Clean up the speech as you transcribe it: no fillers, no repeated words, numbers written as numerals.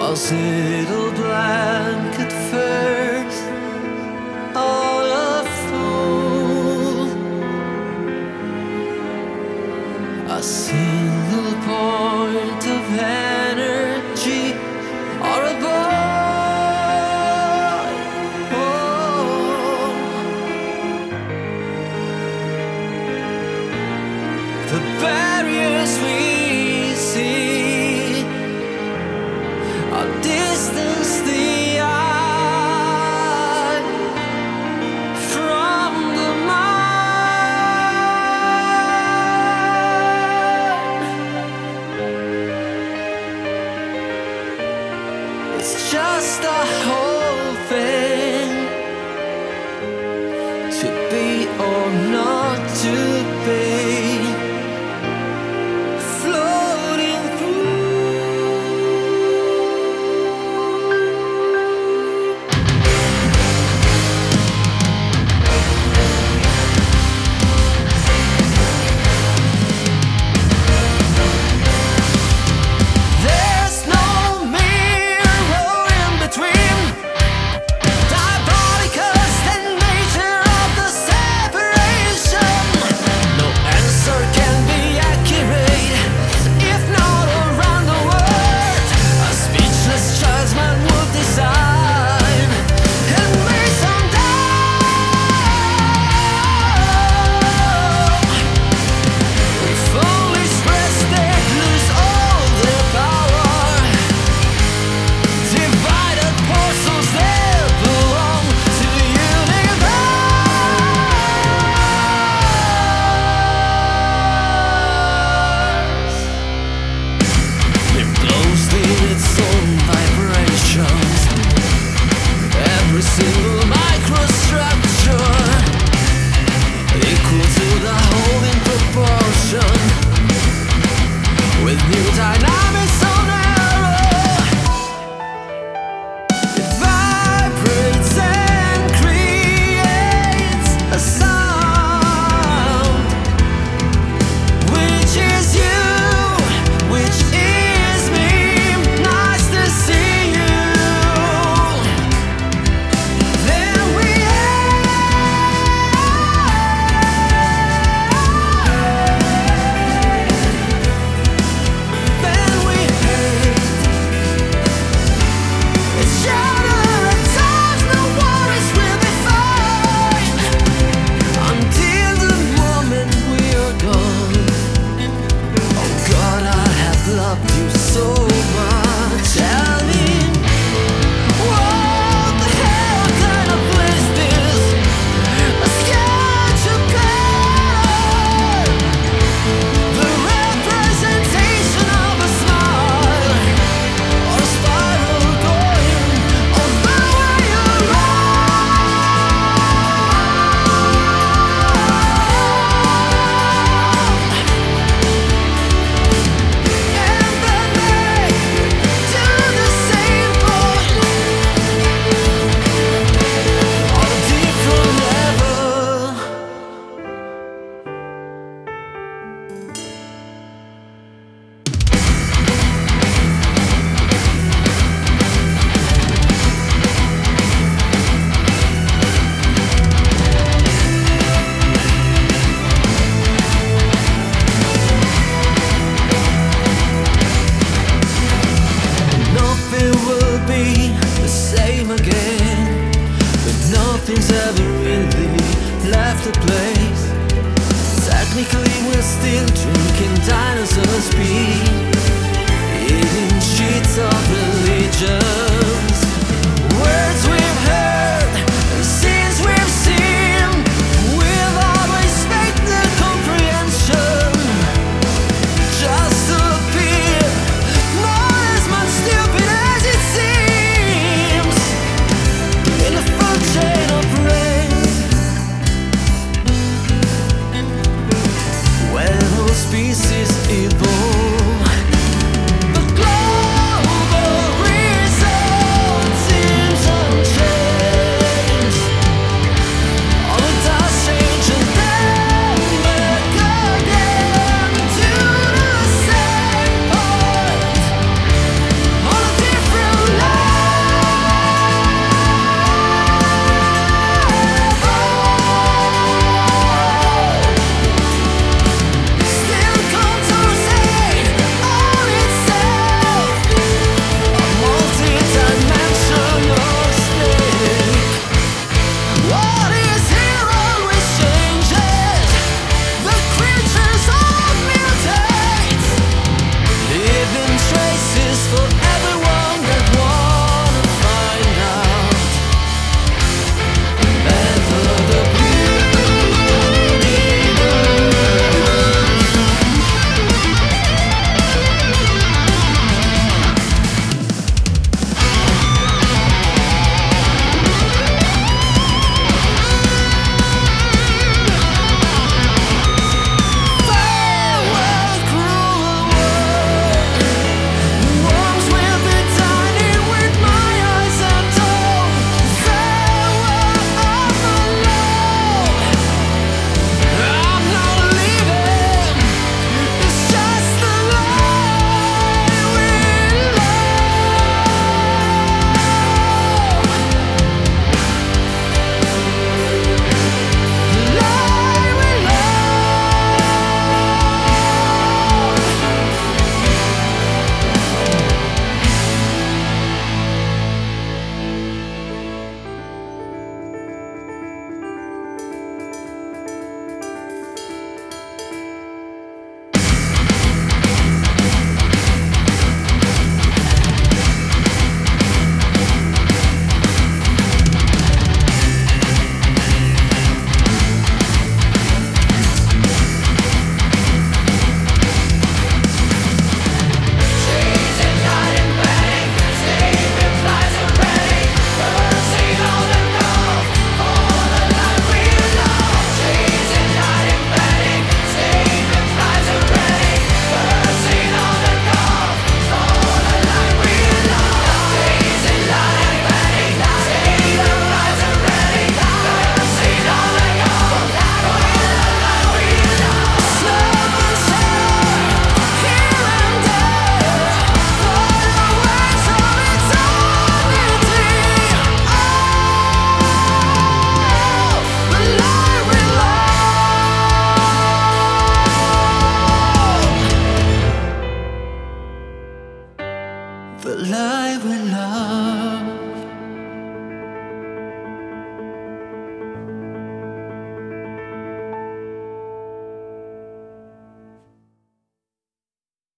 was a little blank at first, all a fool, a single point of energy, or a void. Oh. The barriers we see are distance the eye from the mind. It's just a whole thing, to be or not to be. Every single microstructure equal to the whole in proportion, with new dynamics on arrow. It vibrates and creates a sound, which is you, which is me. Nice to see you. Loved you so much. Tell me, what the hell kind of place this? A sketch of pen, the representation of a smile, or a spiral going all the way nothing's ever really left a place. Technically we're still drinking dinosaur speed, eating sheets of religions, words we've heard and scenes we've seen. We've always faked the comprehension, just to appear not as much stupid as it seems. In a food chain of race, when all species evolve, the global reason fell I with love.